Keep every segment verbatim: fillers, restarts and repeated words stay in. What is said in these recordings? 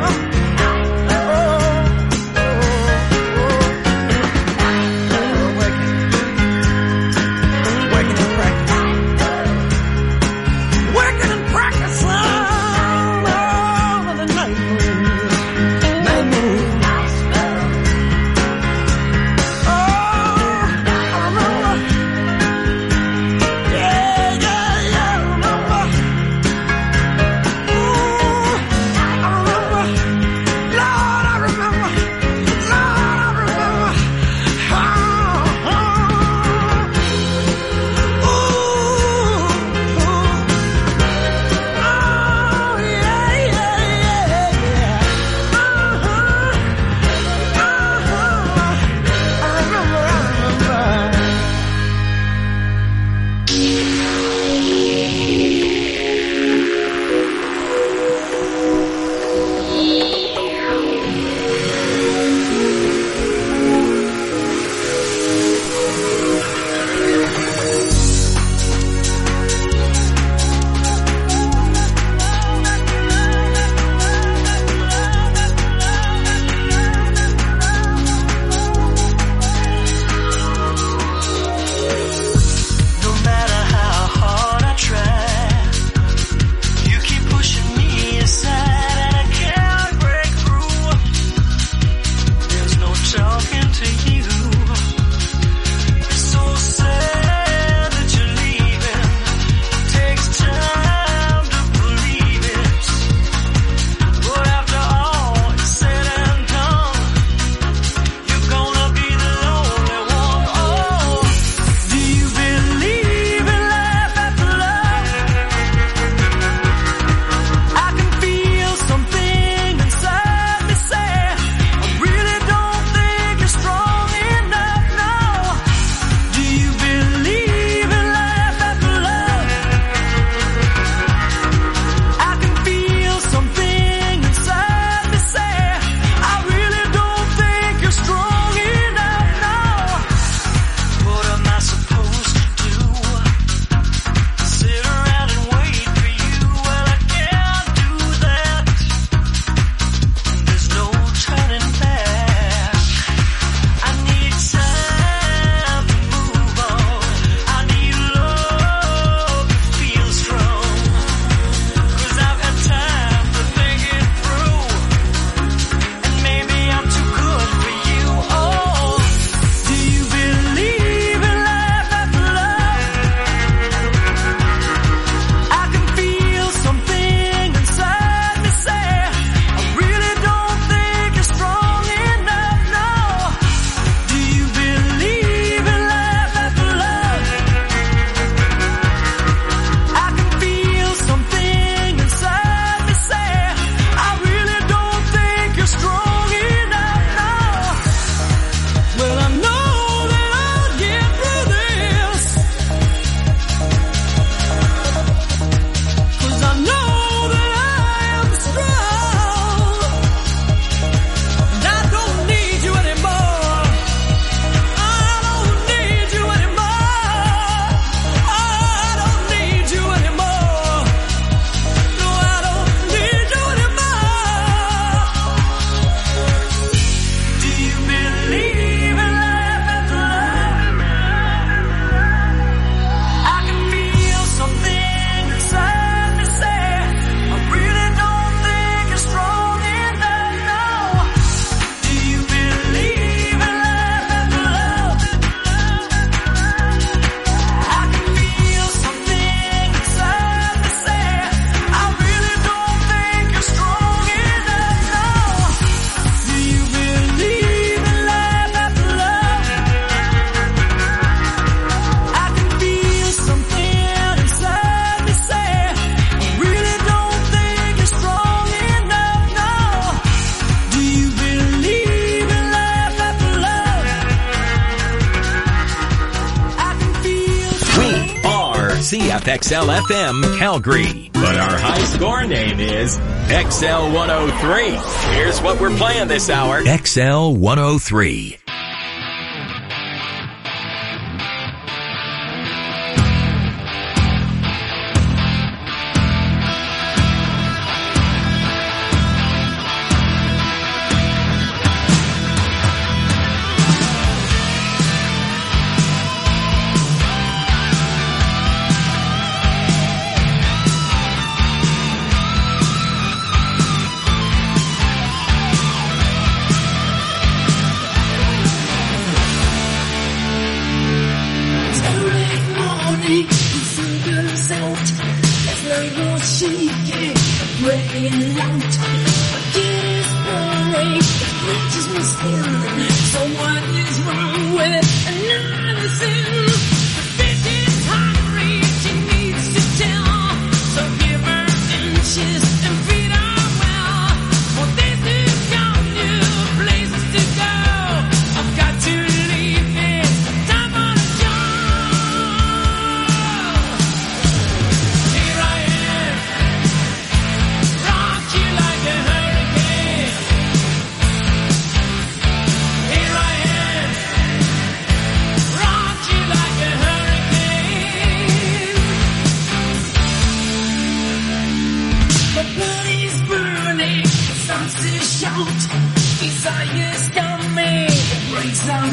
C F X L F M Calgary. But our high score name is X L one oh three. Here's what we're playing this hour. X L one oh three.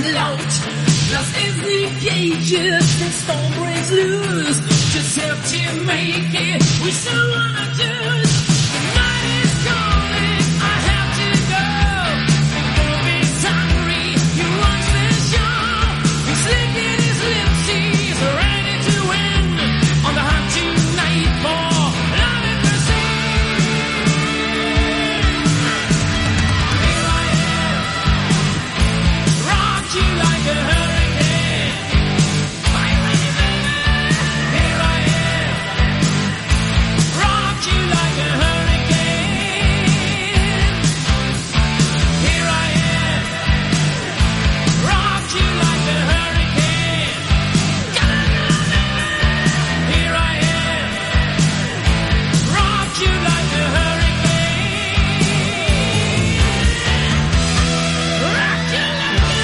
afloat. Lost every gauges, the storm breaks loose. Just have to make it, we still wanna do it. The night is calling, I have to go. The wolf is hungry, he wants the show. He's licking his lips, he's ready to win. On the hunt tonight for love and mercy. Here I am, rock you like a hurricane. Here I am, rock you like a hurricane. Here I am, rock you like a hurricane. Here I am, rock you like a hurricane. Rock you like a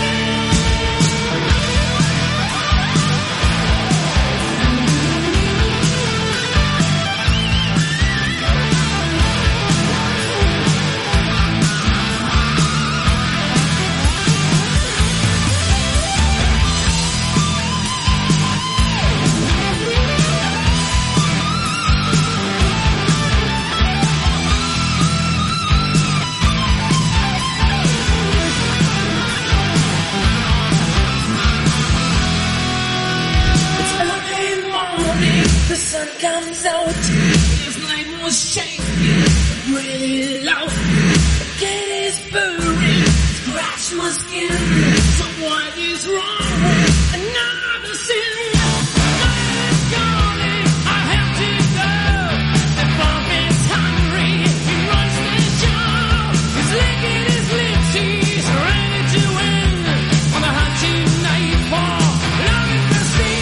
It's early morning, the sun comes out. His night was shaking, really loud. The cat is purring, scratch my skin. So what is wrong with another sin? Night is calling, I have to go. The pump is hungry, he runs the show. He's licking his lips, he's ready to win. On the hunt tonight for love and mercy.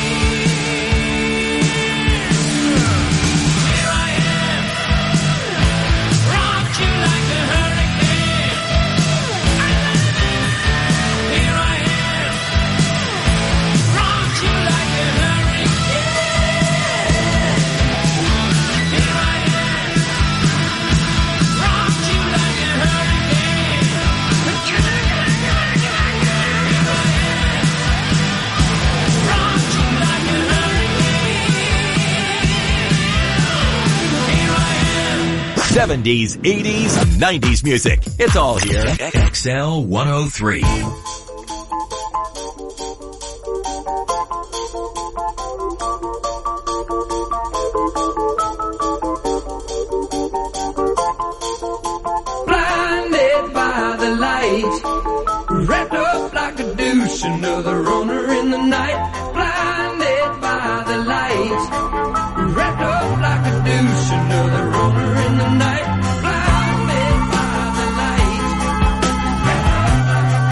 Here I am, rock you like a hurricane. Here I am, rock you like a hurricane. Here I am, rock you like a hurricane. Here I am, rock you like a hurricane. Here I am. seventies, eighties, nineties music. It's all here. X L one oh three. Blinded by the light, wrapped up like a douche, another runner in the night. Blinded by the light, wrapped up like a douche, another runner in the night. Blinded by the light, wrapped up like a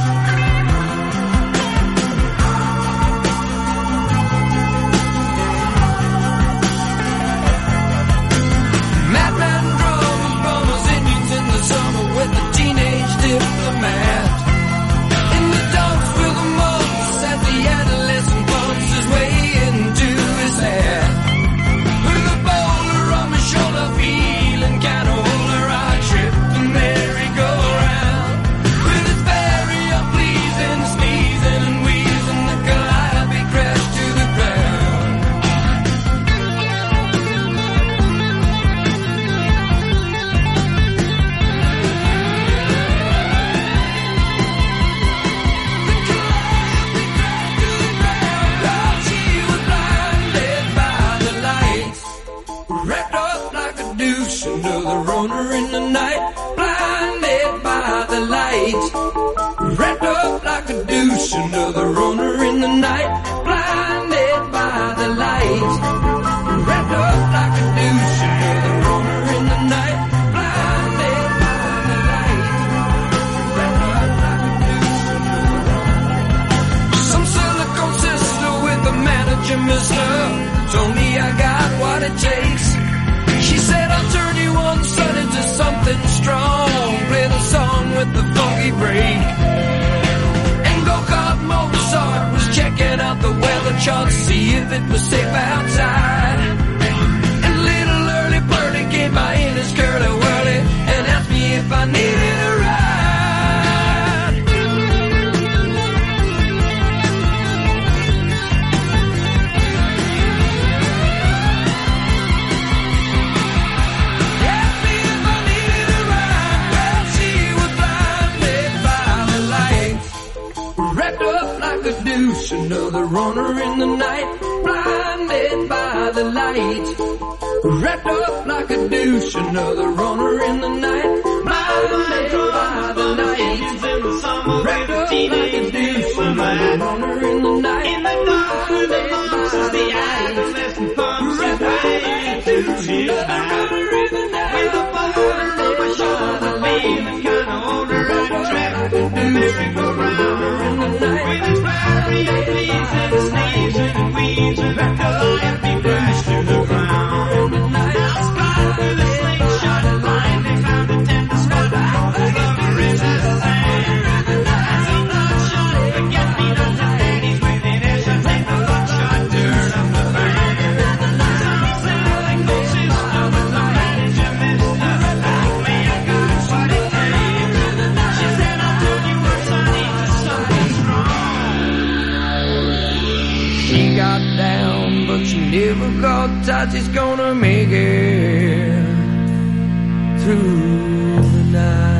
madman drummers, bummers, Indians in the summer with a teenage diplomat. In the dumps with the mumps as the adolescent bumps his way into his hat. With a boulder on my shoulder, feeling kinda older, I tripped the merry-go-round. With its very unpleasing sneezing and wheezing, the calliope crashed to the ground. Oh, she was blinded by the lights, wrapped up like a douche, another runner in the night. Blinded by the lights, wrapped up like a douche, another runner in the night. Blinded by the lights, wrapped up like a douche, another runner in the night. Blinded by the lights, wrapped up like a douche, another runner. Some silicone sister with the manager, Miss Love, told me I got what it takes. She said I'll turn you on, son, into something strong. Play the song with the funky break. And go-kart Mozart was checking out the weather chart to see if it was safe outside. And little early birdie came by in his curly whirly and asked me if I needed a ride. douche, another runner in the night, blinded by the light. Wrapped up like a douche, another runner in the night, blinded by the light. Wrapped up like a douche, another runner in the night, in the dark with the monsters, the adolescent pumps his way to his back. With a boulder on my shoulder, feeling kinda older, riding track, merry-go-round. With his various leaves and sleeves and weaves and a Goliath he crashed to the ground. Now spot with a slingshot line, they found a tender spot for the lover in the sand. And some bloodshot forget-me-not to daddies with an air shot, take the buckshot dirt off the fan. Some say like no sister, but the manager mister, like me I got what it takes. She said I told you once I need to something strong. She got down, but she never got tight. She's gonna make it through the night.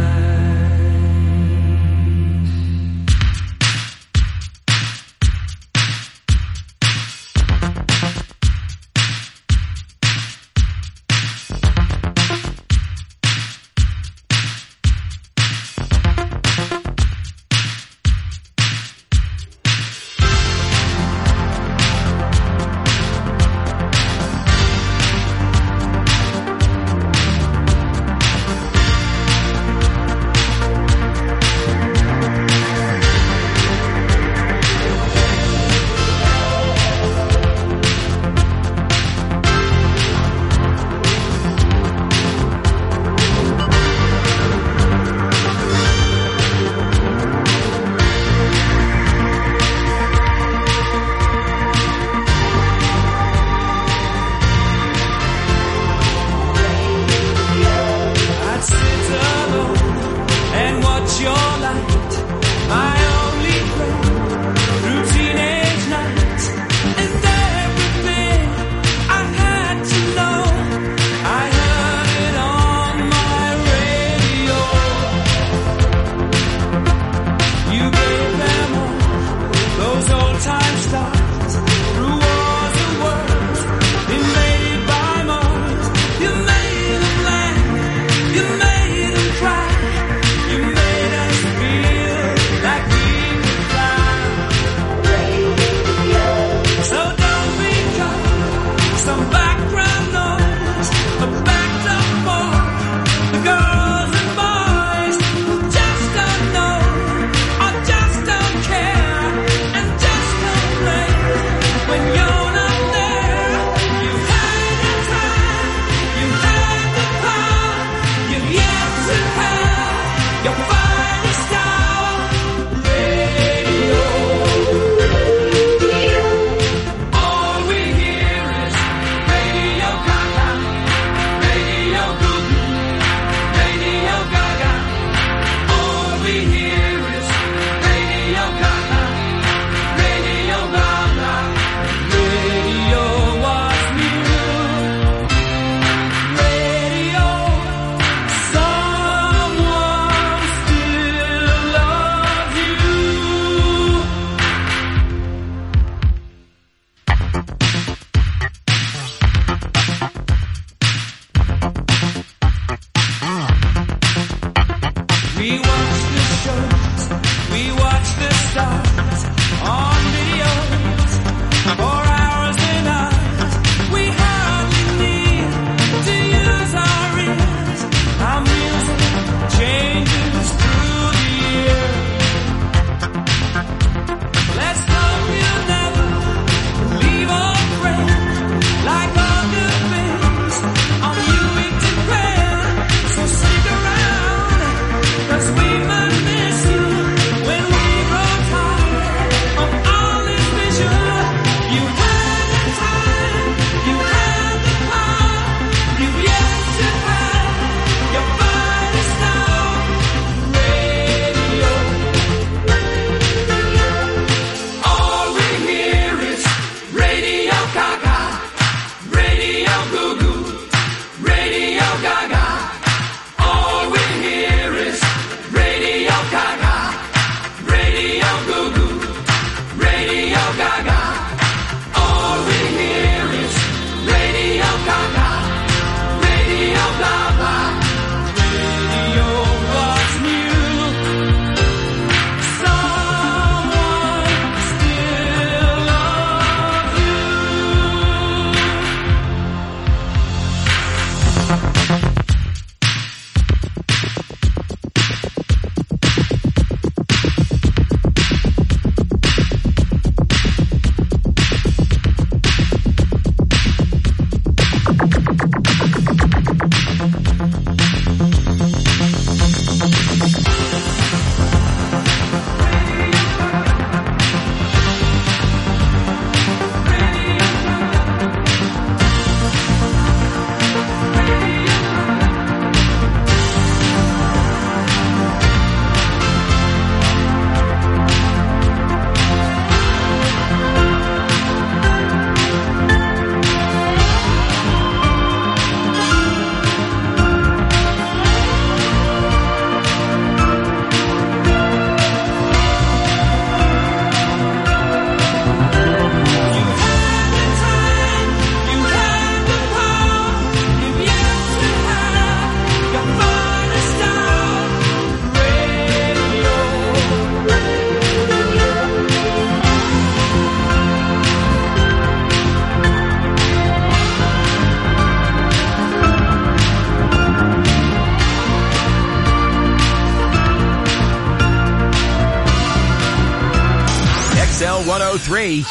one oh three.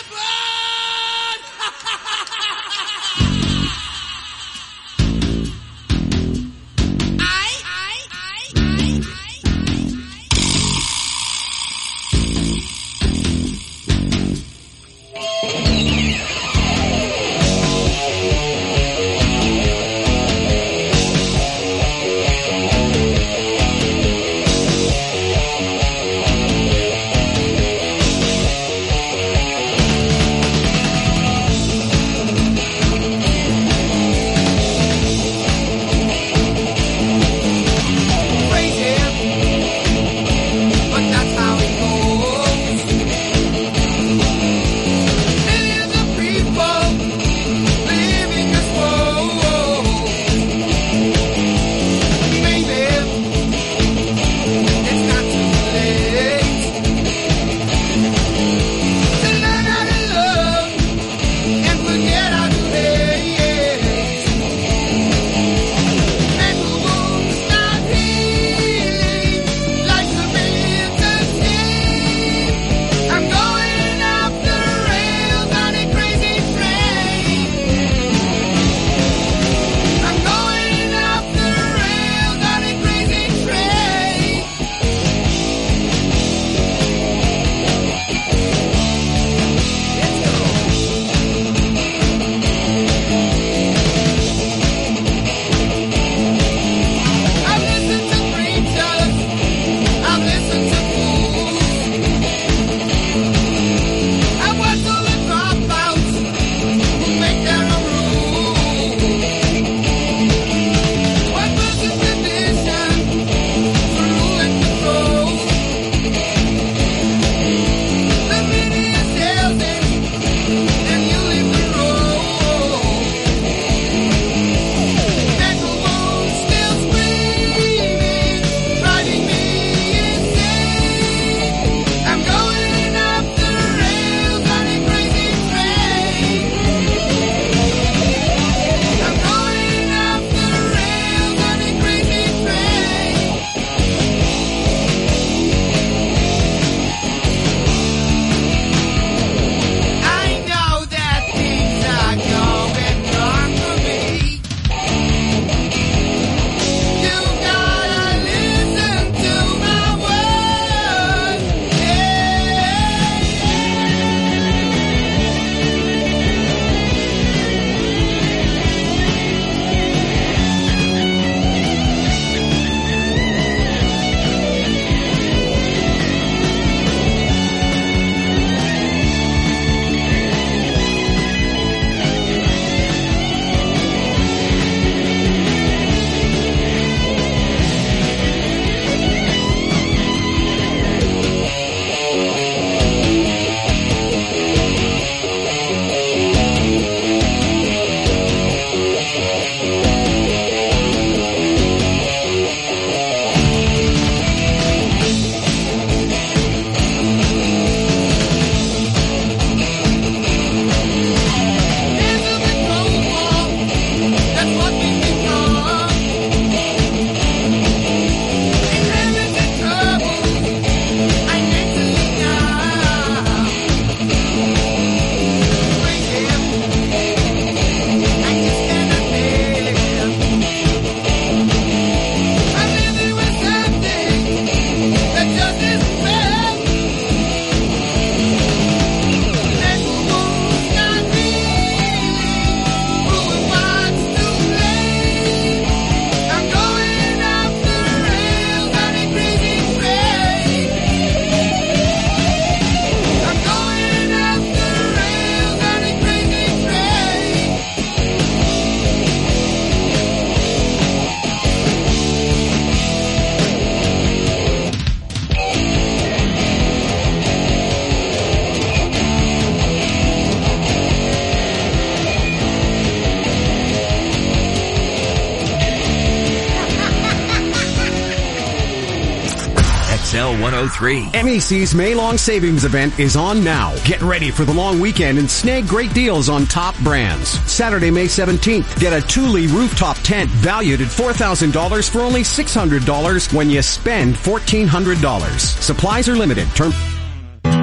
X L one oh three. M E C's May Long Savings Event is on now. Get ready for the long weekend and snag great deals on top brands. Saturday, May seventeenth, get a Thule rooftop tent valued at four thousand dollars for only six hundred dollars when you spend fourteen hundred dollars. Supplies are limited. Term The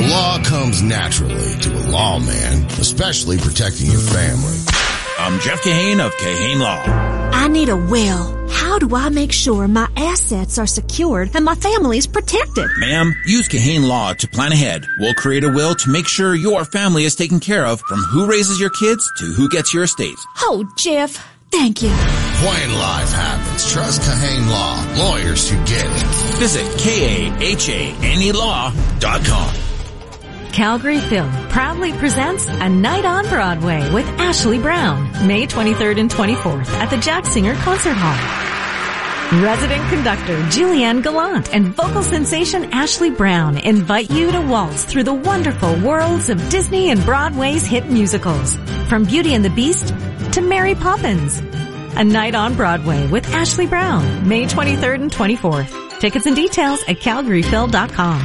The law comes naturally to a lawman, especially protecting your family. I'm Jeff Kahane of Kahane Law. I need a will. How do I make sure my assets are secured and my family's protected? Ma'am, use Kahane Law to plan ahead. We'll create a will to make sure your family is taken care of, from who raises your kids to who gets your estate. Oh, Jeff, thank you. When life happens, trust Kahane Law. Lawyers who get it. Visit K A H A N E law dot com. Calgary Film proudly presents A Night on Broadway with Ashley Brown, May twenty-third and twenty-fourth at the Jack Singer Concert Hall. Resident conductor Julianne Gallant and vocal sensation Ashley Brown invite you to waltz through the wonderful worlds of Disney and Broadway's hit musicals, from Beauty and the Beast to Mary Poppins. A Night on Broadway with Ashley Brown, May twenty-third and twenty-fourth. Tickets and details at calgary phil dot com.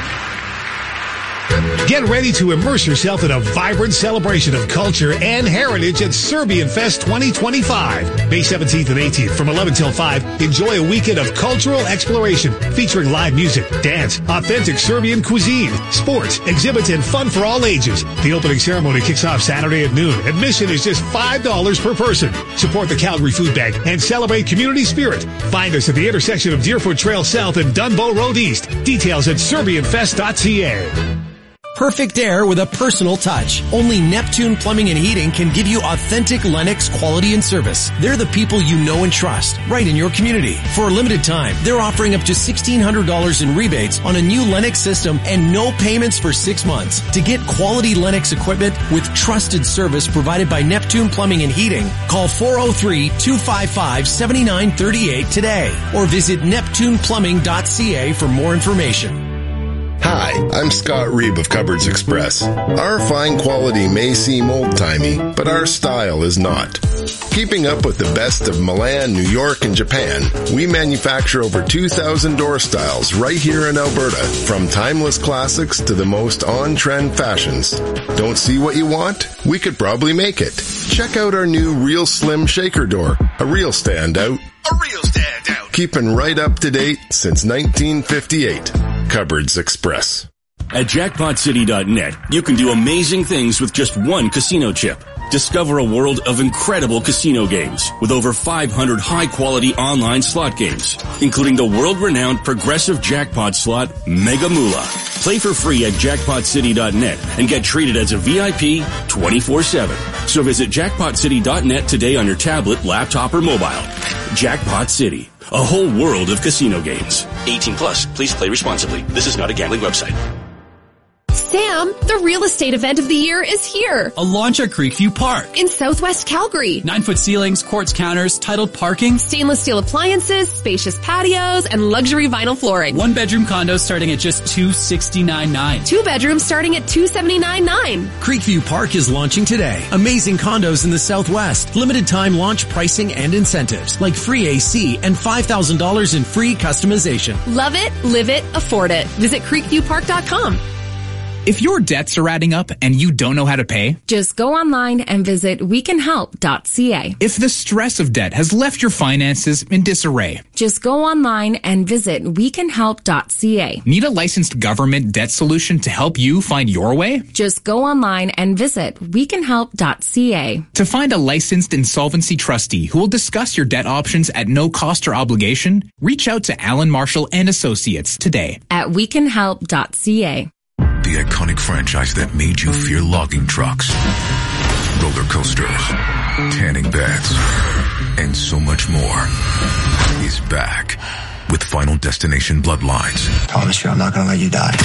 Get ready to immerse yourself in a vibrant celebration of culture and heritage at Serbian Fest twenty twenty-five. May seventeenth and eighteenth from eleven till five, enjoy a weekend of cultural exploration featuring live music, dance, authentic Serbian cuisine, sports, exhibits, and fun for all ages. The opening ceremony kicks off Saturday at noon. Admission is just five dollars per person. Support the Calgary Food Bank and celebrate community spirit. Find us at the intersection of Deerfoot Trail South and Dunbow Road East. Details at serbian fest dot c a. Perfect air with a personal touch. Only Neptune Plumbing and Heating can give you authentic Lennox quality and service. They're the people you know and trust, right in your community. For a limited time, they're offering up to sixteen hundred dollars in rebates on a new Lennox system and no payments for six months. To get quality Lennox equipment with trusted service provided by Neptune Plumbing and Heating, call four oh three, two five five, seven nine three eight today or visit neptune plumbing dot c a for more information. Hi, I'm Scott Reeb of Cupboards Express. Our fine quality may seem old-timey, but our style is not. Keeping up with the best of Milan, New York, and Japan, we manufacture over two thousand door styles right here in Alberta, from timeless classics to the most on-trend fashions. Don't see what you want? We could probably make it. Check out our new Real Slim Shaker Door, a real standout. A real standout. Keeping right up to date since nineteen fifty-eight. Cupboards Express. At jackpot city dot net, you can do amazing things with just one casino chip. Discover a world of incredible casino games with over five hundred high-quality online slot games, including the world-renowned progressive jackpot slot Mega Moolah. Play for free at jackpot city dot net and get treated as a V I P twenty-four seven. So visit jackpot city dot net today on your tablet, laptop, or mobile. Jackpot City, a whole world of casino games. eighteen plus, please play responsibly. This is not a gambling website. Sam, the real estate event of the year is here. A launch at Creekview Park. In Southwest Calgary. Nine-foot ceilings, quartz counters, titled parking. Stainless steel appliances, spacious patios, and luxury vinyl flooring. One-bedroom condos starting at just two hundred sixty-nine thousand nine hundred dollars. Two bedrooms starting at two hundred seventy-nine thousand nine hundred dollars. Creekview Park is launching today. Amazing condos in the Southwest. Limited time launch pricing and incentives, like free A C and five thousand dollars in free customization. Love it, live it, afford it. Visit creekview park dot com. If your debts are adding up and you don't know how to pay, just go online and visit we can help dot c a. If the stress of debt has left your finances in disarray, just go online and visit we can help dot c a. Need a licensed government debt solution to help you find your way? Just go online and visit we can help dot c a. To find a licensed insolvency trustee who will discuss your debt options at no cost or obligation, reach out to Alan Marshall and Associates today at we can help dot c a. The iconic franchise that made you fear logging trucks, roller coasters, tanning beds, and so much more is back with Final Destination Bloodlines. Promise you I'm not going to let you die.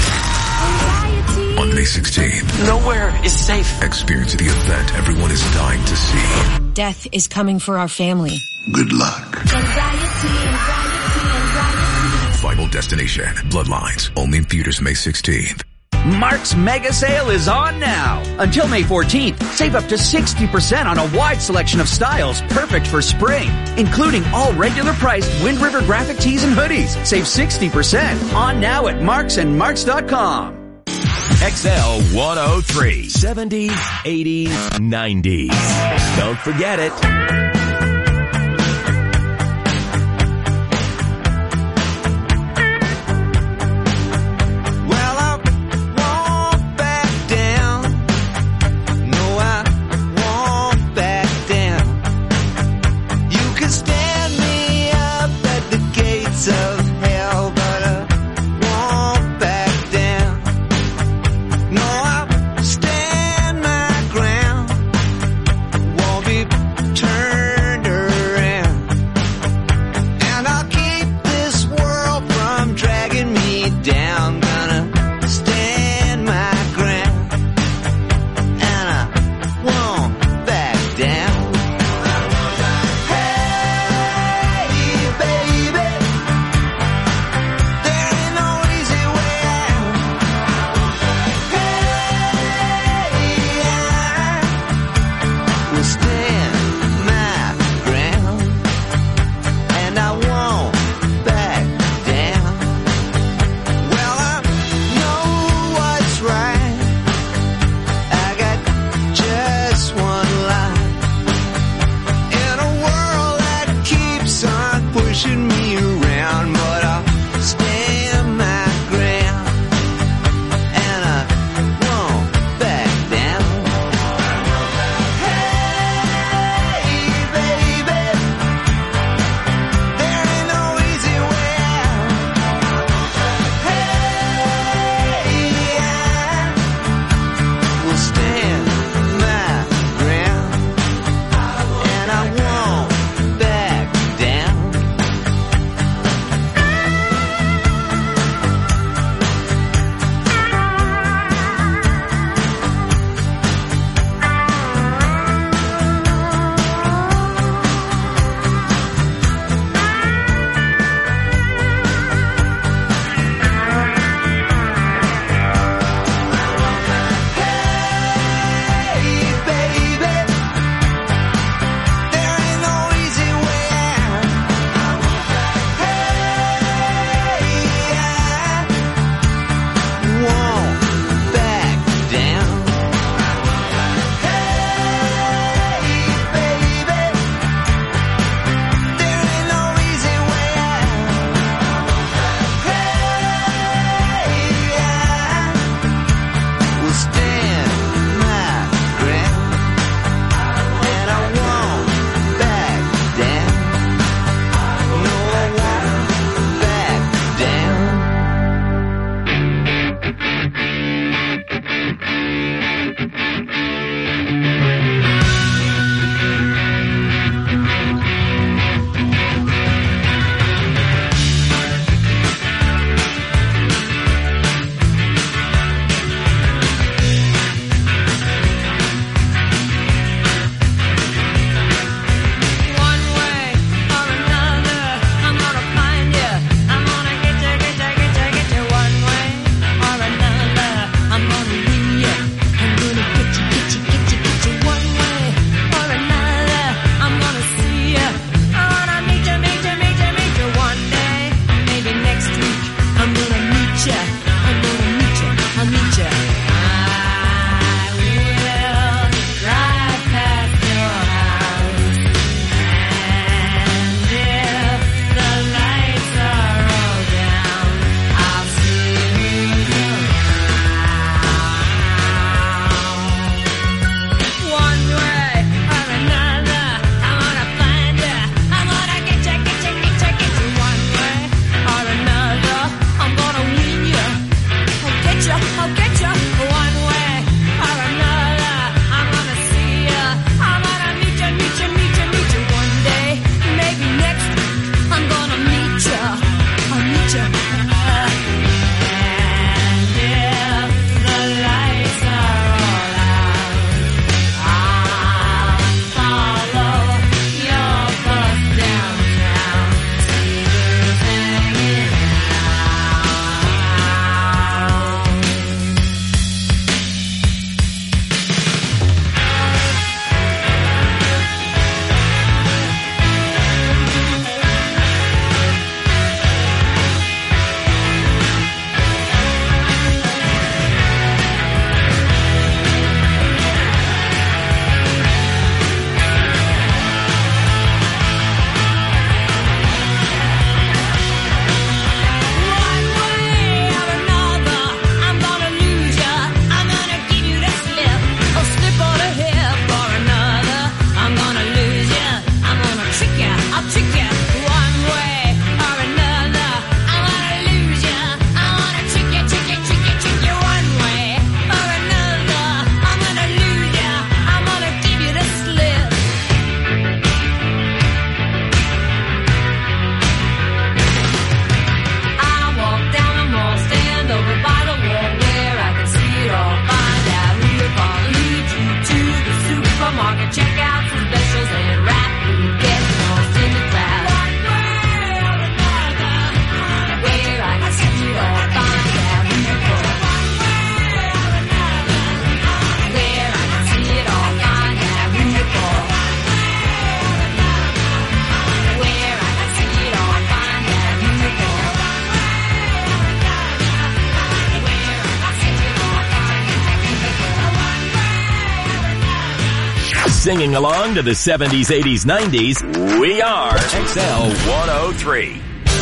On May sixteenth. Nowhere is safe. Experience the event everyone is dying to see. Death is coming for our family. Good luck. Anxiety, anxiety, anxiety. Final Destination Bloodlines. Only in theaters May sixteenth. Mark's Mega Sale is on now. Until May fourteenth, save up to sixty percent on a wide selection of styles perfect for spring, including all regular priced Wind River graphic tees and hoodies. Save sixty percent on now at marks and marks dot com. X L one oh three. seventies, eighties, nineties. Don't forget it. Well, I gates of hell, but I won't back down. No, I'll stand my ground, won't be turned around, and I'll keep this world from dragging me down. Gonna stand my ground, and I won't back down. Hey, baby, Singing along to the seventies, eighties, nineties, we are X L one oh three.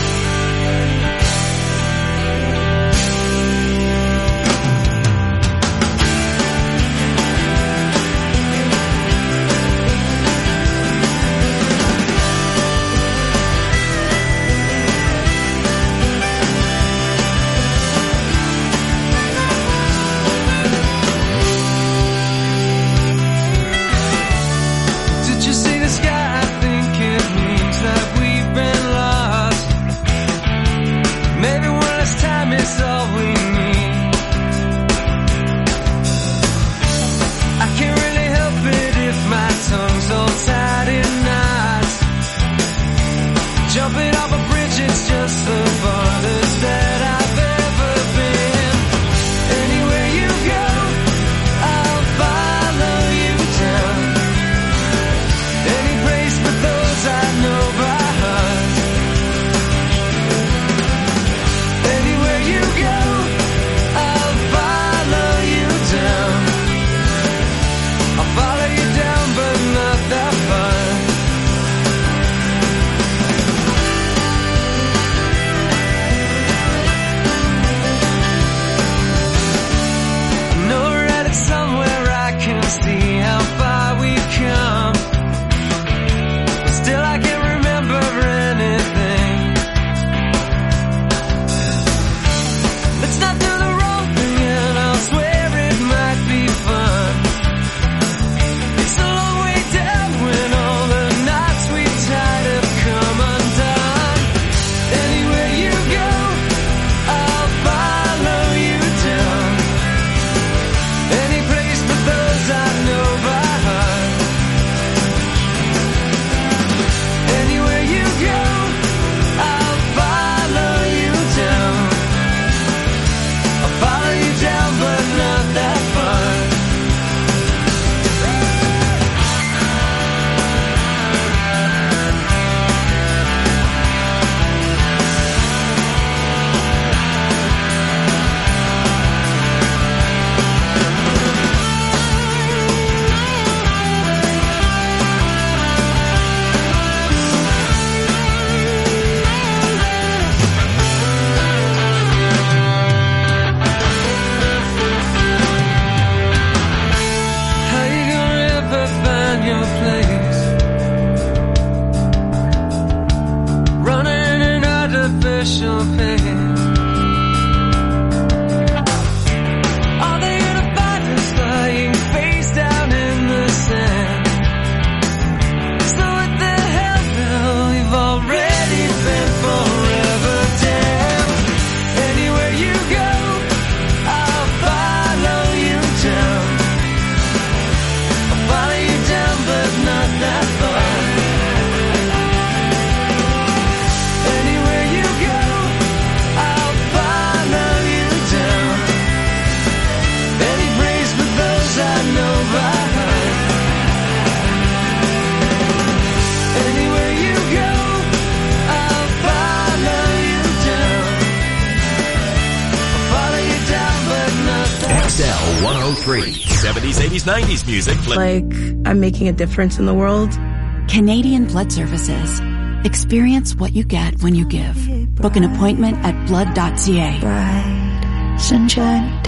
seventies, eighties, nineties music. Like I'm making a difference in the world. Canadian Blood Services. Experience what you get when you give. Book an appointment at blood dot c a. Bright, sunshine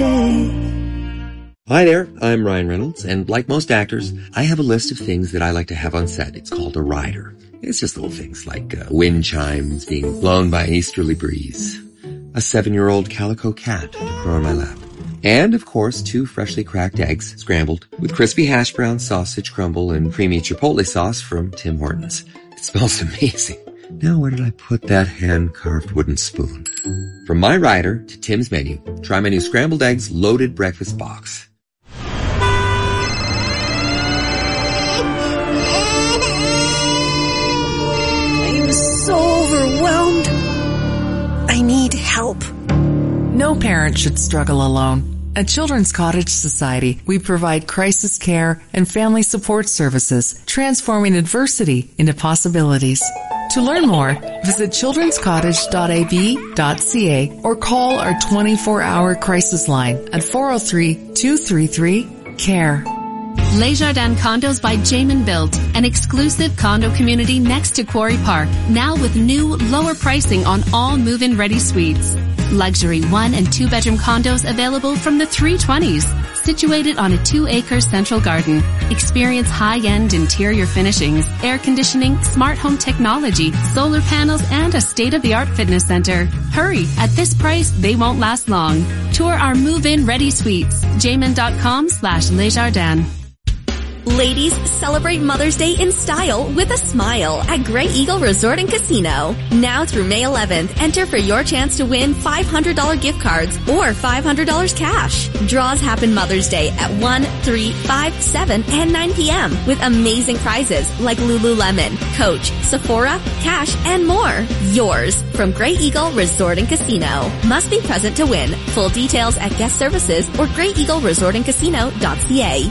day. Hi there, I'm Ryan Reynolds, and like most actors, I have a list of things that I like to have on set. It's called a rider. It's just little things like uh, wind chimes being blown by an easterly breeze, a seven-year-old calico cat to purr on my lap, and, of course, two freshly cracked eggs scrambled with crispy hash brown sausage crumble and creamy chipotle sauce from Tim Hortons. It smells amazing. Now where did I put that hand-carved wooden spoon? From my rider to Tim's menu, try my new scrambled eggs loaded breakfast box. I'm so overwhelmed. I need help. No parent should struggle alone. At Children's Cottage Society, we provide crisis care and family support services, transforming adversity into possibilities. To learn more, visit children's cottage dot a b dot c a or call our twenty-four hour crisis line at four oh three, two three three, C A R E. Les Jardins Condos by Jamin Built, an exclusive condo community next to Quarry Park, now with new, lower pricing on all move-in ready suites. Luxury one and two bedroom condos available from the three twenties, situated on a two acre central garden. Experience high-end interior finishings, air conditioning, smart home technology, solar panels, and a state-of-the-art fitness center. Hurry, at this price, they won't last long. Tour our move-in ready suites. Jamin.com slash Les Jardins. Ladies, celebrate Mother's Day in style with a smile at Grey Eagle Resort and Casino. Now through May eleventh, enter for your chance to win five hundred dollars gift cards or five hundred dollars cash. Draws happen Mother's Day at one, three, five, seven, and nine p.m. with amazing prizes like Lululemon, Coach, Sephora, cash, and more. Yours from Grey Eagle Resort and Casino. Must be present to win. Full details at guest services or grey eagle resort and casino dot c a.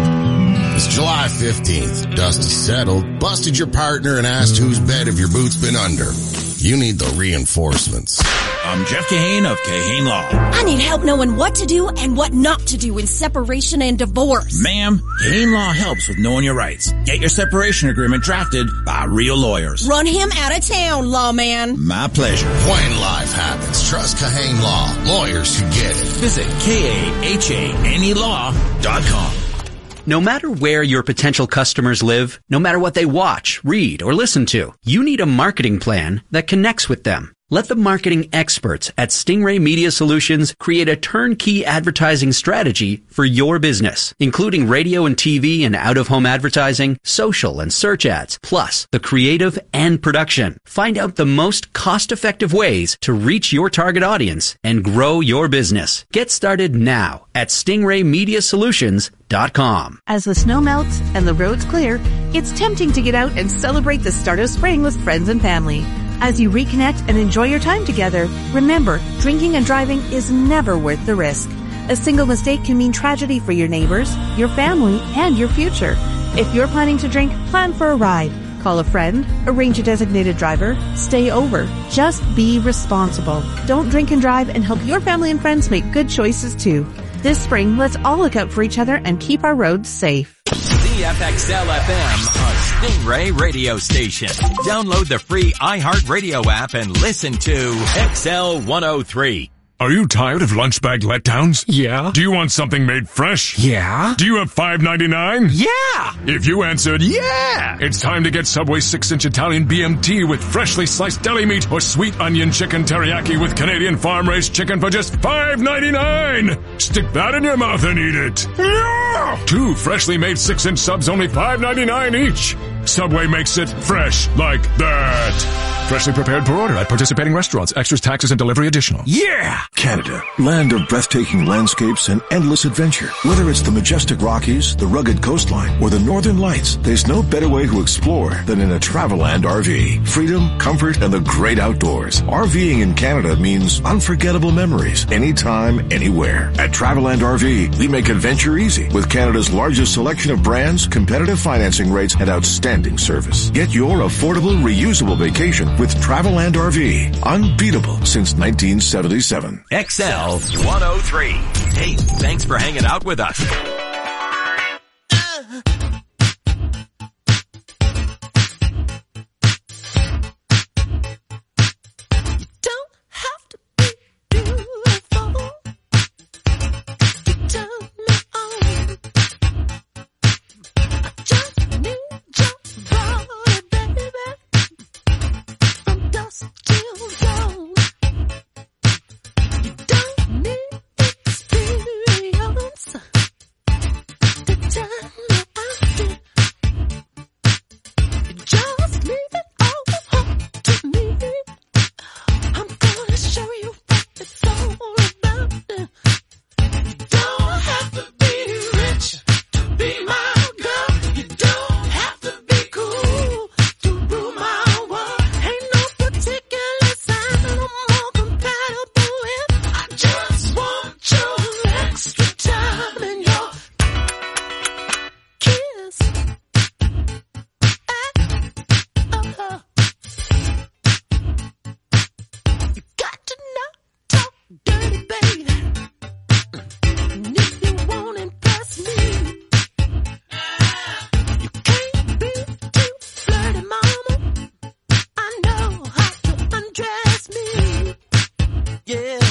It's July fifteenth. Dust is settled, busted your partner, and asked whose bed have your boots been under. You need the reinforcements. I'm Jeff Kahane of Kahane Law. I need help knowing what to do and what not to do in separation and divorce. Ma'am, Kahane Law helps with knowing your rights. Get your separation agreement drafted by real lawyers. Run him out of town, lawman. My pleasure. When life happens, trust Kahane Law. Lawyers who get it. Visit K A H A N E law dot com. No matter where your potential customers live, no matter what they watch, read, or listen to, you need a marketing plan that connects with them. Let the marketing experts at Stingray Media Solutions create a turnkey advertising strategy for your business, including radio and T V and out-of-home advertising, social and search ads, plus the creative and production. Find out the most cost-effective ways to reach your target audience and grow your business. Get started now at stingray media solutions dot com. As the snow melts and the roads clear, it's tempting to get out and celebrate the start of spring with friends and family. As you reconnect and enjoy your time together, remember, drinking and driving is never worth the risk. A single mistake can mean tragedy for your neighbors, your family, and your future. If you're planning to drink, plan for a ride. Call a friend, arrange a designated driver, stay over. Just be responsible. Don't drink and drive, and help your family and friends make good choices too. This spring, let's all look out for each other and keep our roads safe. C F X L F M, a Stingray radio station. Download the free iHeartRadio app and listen to X L one oh three. Are you tired of lunch bag letdowns? Yeah. Do you want something made fresh? Yeah. Do you have five ninety-nine? Yeah. If you answered yeah, it's time to get Subway six inch Italian B M T with freshly sliced deli meat or sweet onion chicken teriyaki with Canadian farm-raised chicken for just five ninety-nine. Stick that in your mouth and eat it. Yeah. Two freshly made six inch subs, only five ninety-nine each. Subway makes it fresh like that. Freshly prepared per order at participating restaurants. Extras, taxes, and delivery additional. Yeah! Canada, land of breathtaking landscapes and endless adventure. Whether it's the majestic Rockies, the rugged coastline, or the Northern Lights, there's no better way to explore than in a Traveland R V. Freedom, comfort, and the great outdoors. RVing in Canada means unforgettable memories, anytime, anywhere. At Traveland R V, we make adventure easy with Canada's largest selection of brands, competitive financing rates, and outstanding service. Get your affordable, reusable vacation with Traveland R V. Unbeatable since nineteen seventy-seven. X L one oh three. Hey, thanks for hanging out with us.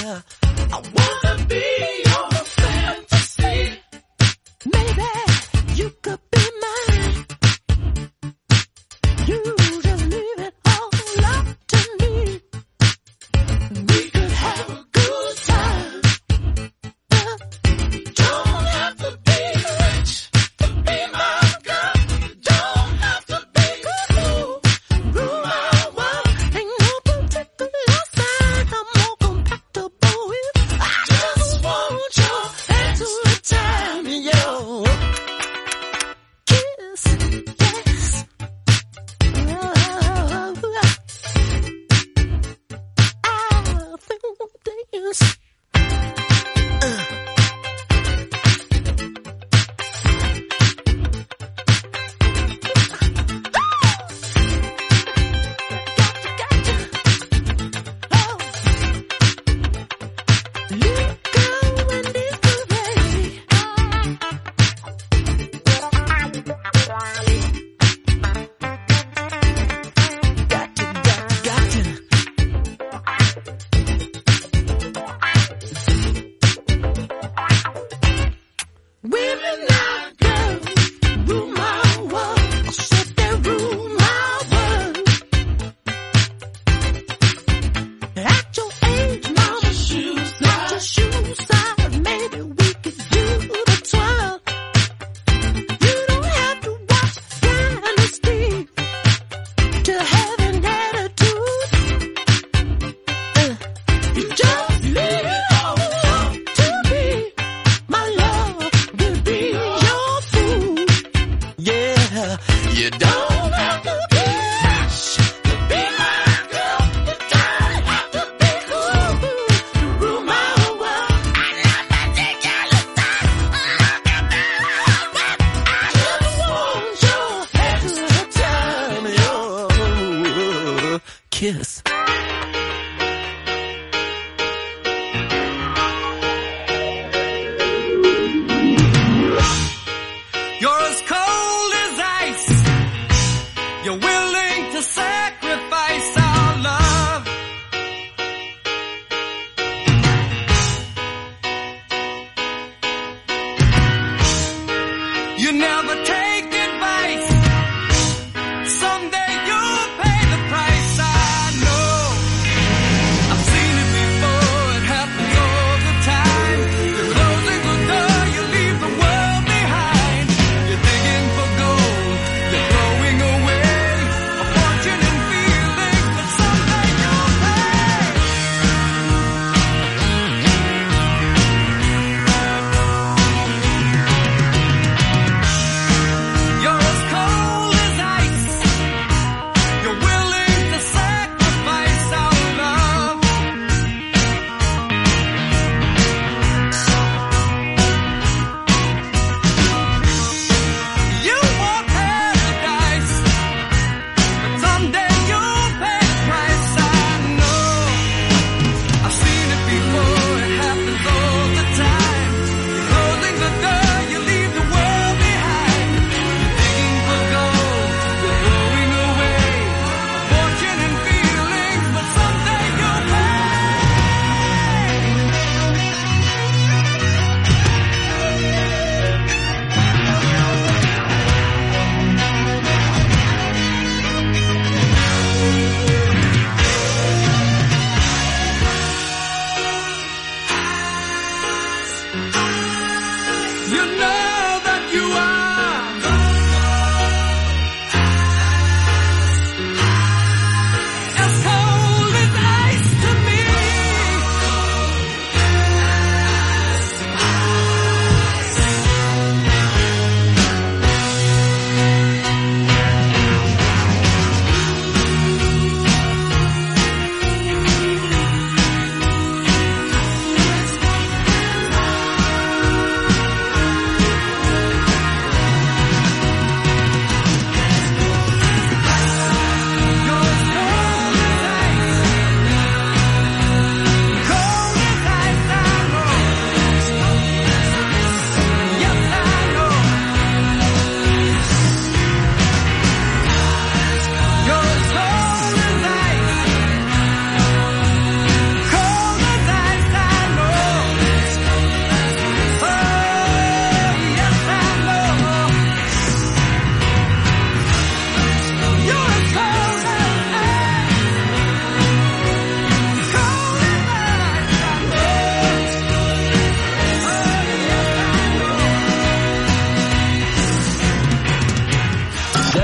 yeah. I wanna be your fantasy. Maybe you could be mine. You just leave it all up to me. We could have a good time. Uh, don't have to be rich to be my girl. You don't have to be cool. Rule my world. Ain't no particular sign I'm more compatible with. I just want your hand to retire me, yo. Kiss, yes. Oh, I think this. Women now, girls, rule my world. I said they rule my world. At your age, mama, shoes, not your shoes.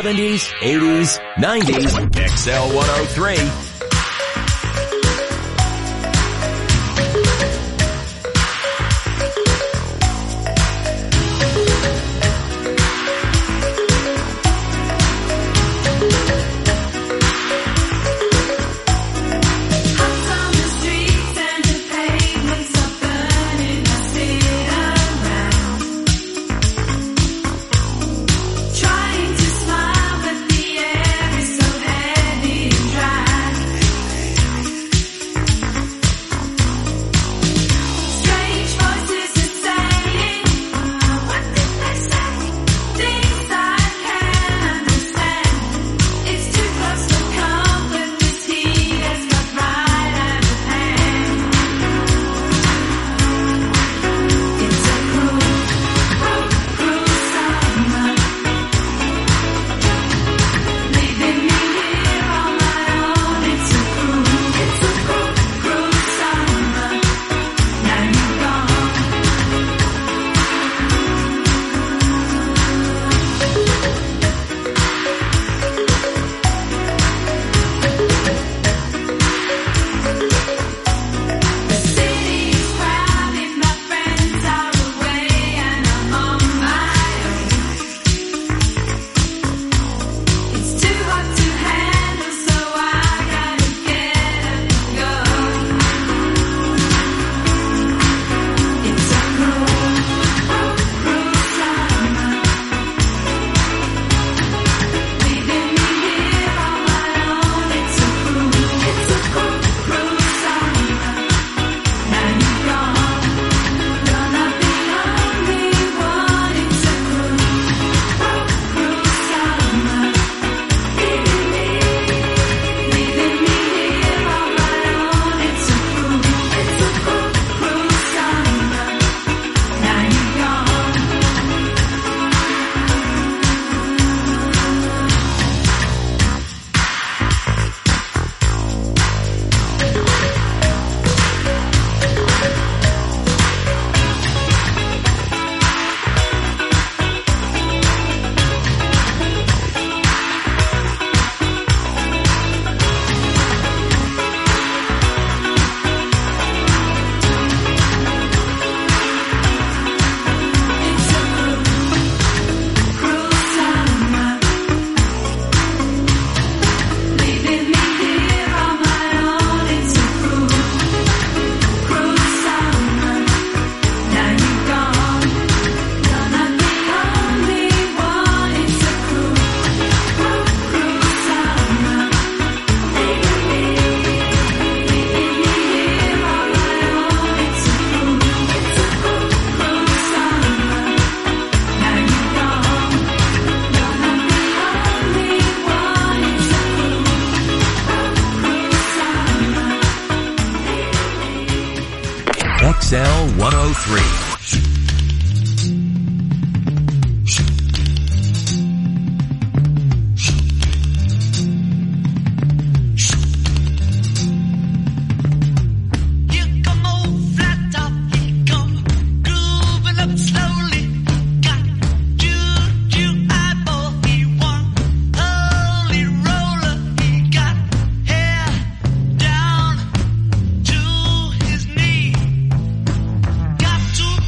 seventies, eighties, nineties, X L one oh three. X L one oh three. To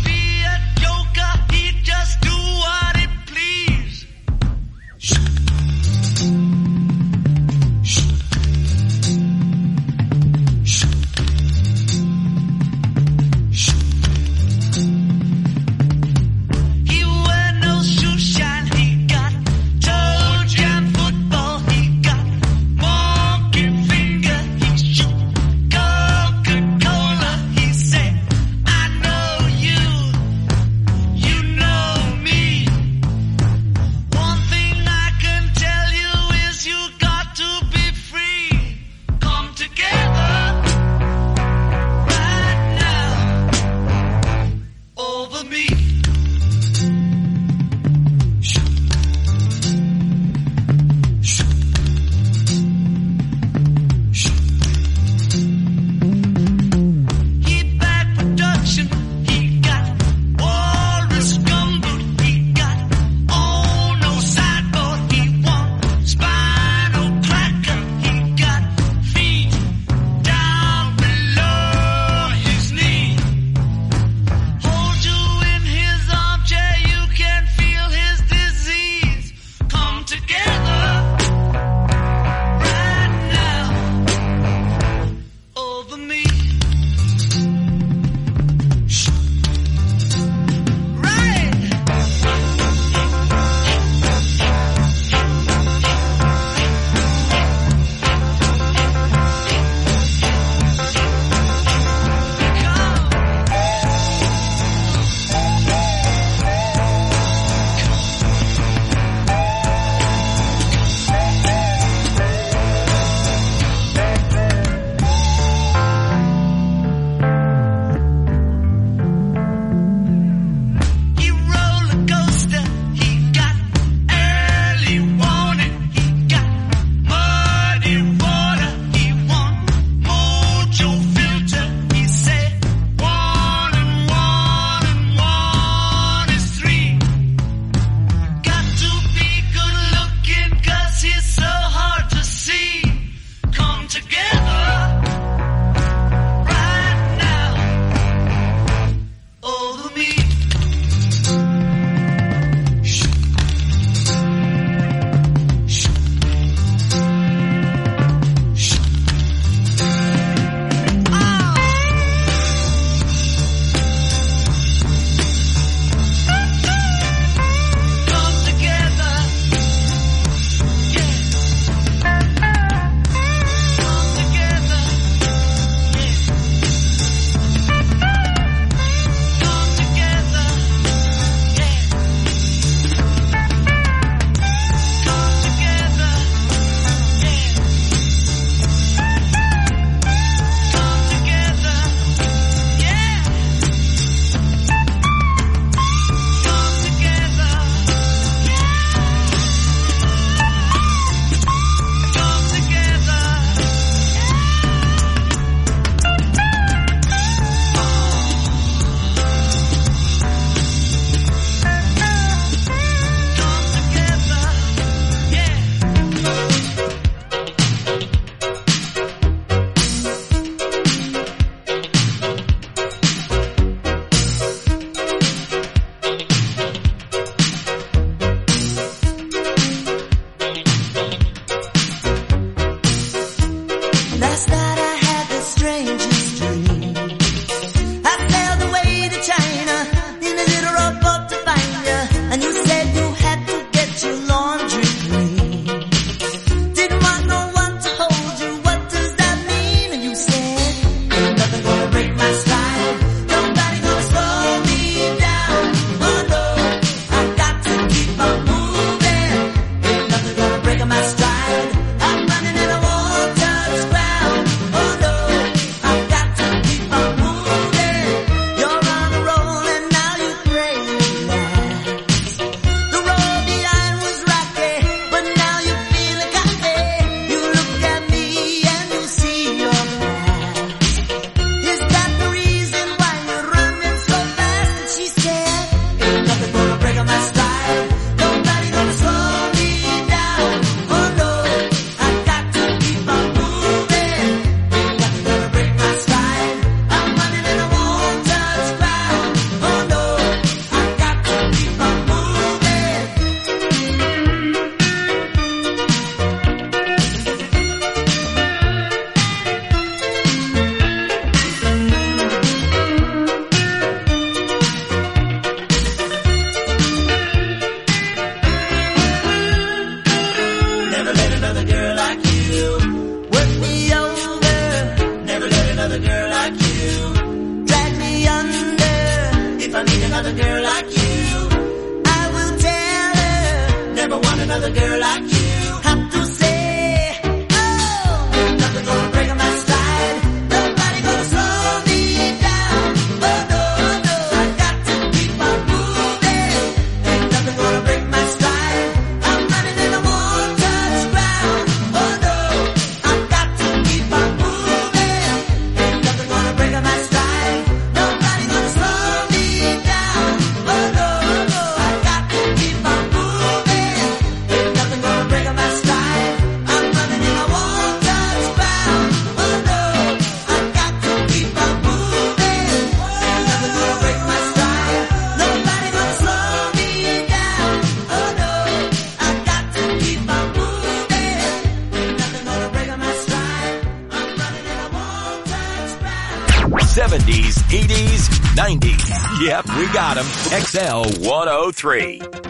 you. Drag me under if I meet another girl like you. I will tell her, never want another girl like you. Have to say, oh, nothing gonna break my stride. Nobody gonna slow me down. Oh no, no, I got to keep on moving. Ain't nothing gonna break my stride. I'm running and I won't touch ground. Oh no, I got to keep on moving. Ain't nothing gonna break my stride. Nobody gonna slow me down. Oh no, no, I got to keep on moving. Ain't nothing gonna break my stride. I'm running and I won't touch ground. Oh no, I got to keep on moving. Ain't nothing gonna break my stride. Nobody gonna slow me down. Oh no, I got to keep on moving. Ain't nothing gonna break my stride. I'm running and I won't touch ground. seventies, eighties, nineties. Yep, we got them. X L one oh three.